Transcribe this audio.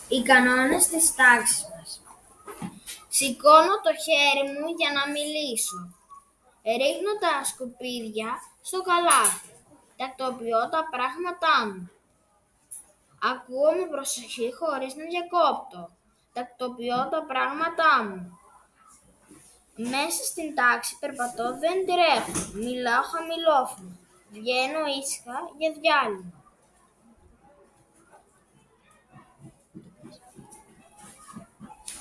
Οι κανόνες της τάξης μας. Σηκώνω το χέρι μου για να μιλήσω. Ρίχνω τα σκουπίδια στο καλάθι. Τακτοποιώ τα πράγματά μου. Ακούω με προσοχή χωρίς να διακόπτω. Τακτοποιώ τα πράγματά μου. Μέσα στην τάξη περπατώ, δεν τρέχω. Μιλάω χαμηλόφωνα. Βγαίνω ήσυχα για διάλειμμα.